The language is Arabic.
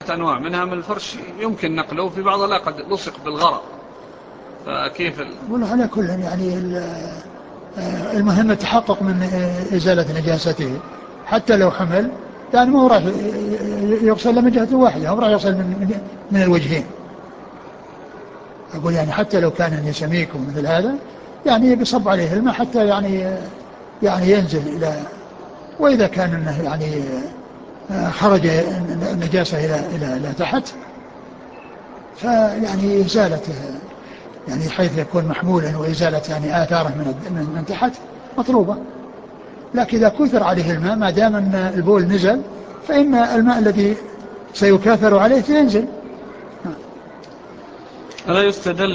أنواع منها من الفرش يمكن نقله، وفي بعضها لا قد لصق بالغرق، فكيف والله على كل يعني المهم التحقق من إزالة نجاسته حتى لو حمل، يعني ما هو راح يغسل من جهة واحدة، هو راح يغسل من الوجهين. أقول يعني حتى لو كان سميك ومثل هذا يعني بيصب عليه الماء حتى يعني ينزل إلى، وإذا كان إنه يعني خرج النجاسة إلى تحت، فيعني إزالته يعني حيث يكون محمولا، وإزالة يعني آثاره من تحت مطلوبة. لكن إذا كثر عليه الماء ما دام أن البول نزل، فإن الماء الذي سيكاثر عليه سينزل. ألا يستدل